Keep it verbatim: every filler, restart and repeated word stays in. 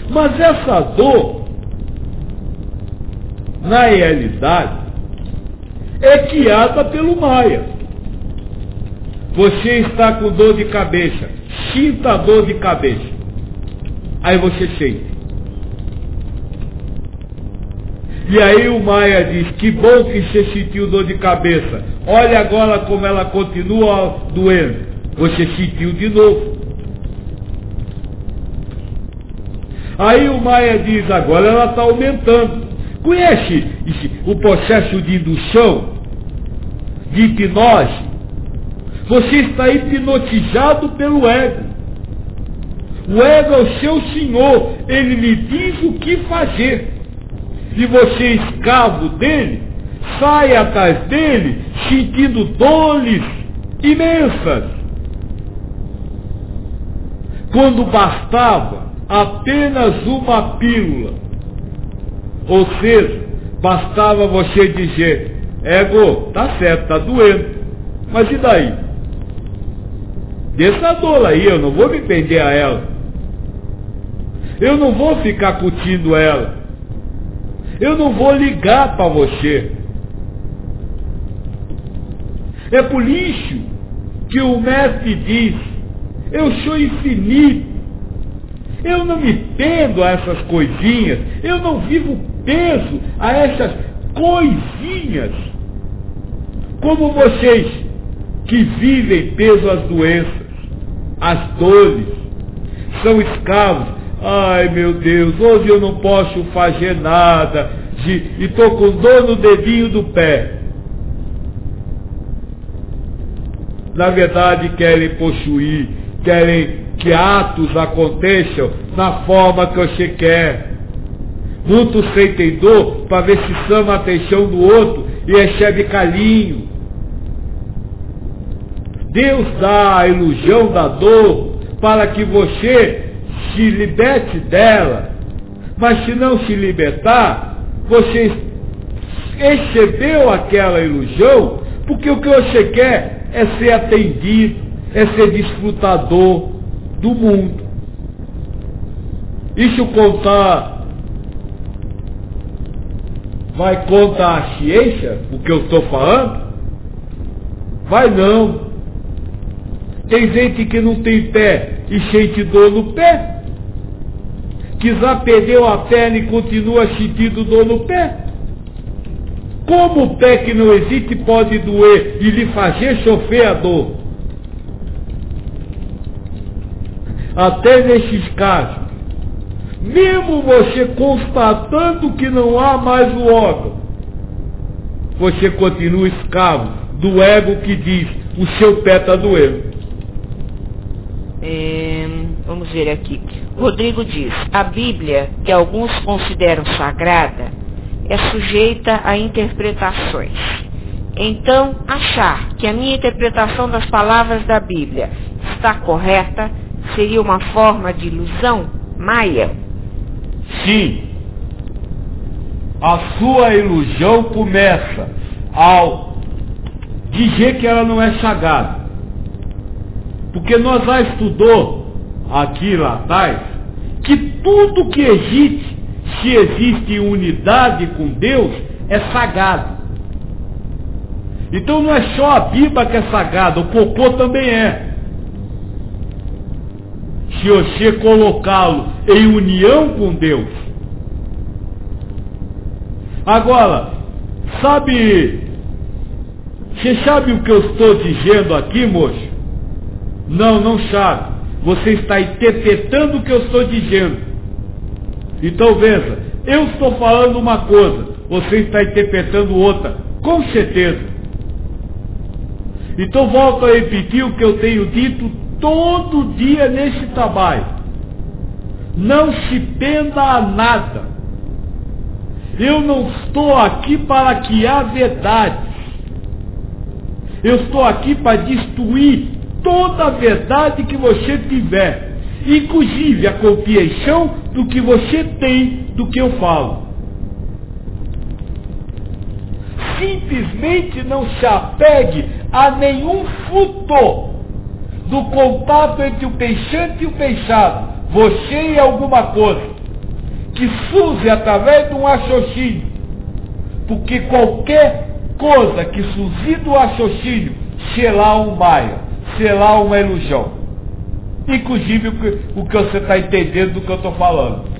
Mas essa dor, na realidade, é guiada pelo Maia. Você está com dor de cabeça, sinta a dor de cabeça. Aí você sente. E aí o Maia diz, que bom que você sentiu dor de cabeça. Olha agora como ela continua doendo. Você sentiu de novo. Aí o Maia diz, agora ela está aumentando. Conhece esse, o processo de indução, de hipnose? Você está hipnotizado pelo ego. O ego é o seu senhor. Ele lhe diz o que fazer. E você, escravo dele, sai atrás dele, sentindo dores imensas. Quando bastava apenas uma pílula. Ou seja, bastava você dizer, ego, tá certo, tá doendo. Mas e daí? Deixa a dor aí, eu não vou me prender a ela. Eu não vou ficar curtindo ela. Eu não vou ligar para você. É por isso que o mestre diz, eu sou infinito. Eu não me prendo a essas coisinhas. Eu não vivo preso a essas coisinhas. Como vocês que vivem presos às doenças, às dores, são escravos. Ai meu Deus, hoje eu não posso fazer nada, de, e estou com dor no dedinho do pé. Na verdade querem possuir, querem que atos aconteçam na forma que você quer. Muitos sentem dor para ver se chama a atenção do outro e recebe carinho. Deus dá a ilusão da dor para que você se liberte dela, mas se não se libertar, você recebeu aquela ilusão, porque o que você quer é ser atendido, é ser desfrutador do mundo. Isso contar, vai contra a ciência, o que eu estou falando? Vai não. Tem gente que não tem pé e sente dor no pé, que já perdeu a perna e continua sentindo dor no pé. Como o pé que não existe pode doer e lhe fazer sofrer a dor? Até nesses casos, mesmo você constatando que não há mais o órgão, você continua escravo do ego que diz, o seu pé está doendo. É, vamos ver aqui. Rodrigo diz, a Bíblia, que alguns consideram sagrada, é sujeita a interpretações. Então, achar que a minha interpretação das palavras da Bíblia está correta seria uma forma de ilusão maia? Sim. A sua ilusão começa ao dizer que ela não é sagrada. Porque nós já estudou aqui lá atrás que tudo que existe, se existe unidade com Deus, é sagrado. Então não é só a Bíblia que é sagrada, o cocô também é. Se você colocá-lo em união com Deus. Agora, sabe, você sabe o que eu estou dizendo aqui, moço? Não, não sabe. Você está interpretando o que eu estou dizendo. Então veja, eu estou falando uma coisa, você está interpretando outra, com certeza. Então volto a repetir o que eu tenho dito todo dia nesse trabalho. Não se prenda a nada. Eu não estou aqui para criar verdades. Eu estou aqui para destruir toda a verdade que você tiver, inclusive a compreensão do que você tem do que eu falo. Simplesmente não se apegue a nenhum fruto do contato entre o pensante e o pensado, você e alguma coisa. que surge através de um raciocínio. Porque qualquer coisa que surgir do raciocínio será um maia, será uma ilusão. Inclusive o que, o que você está entendendo do que eu estou falando.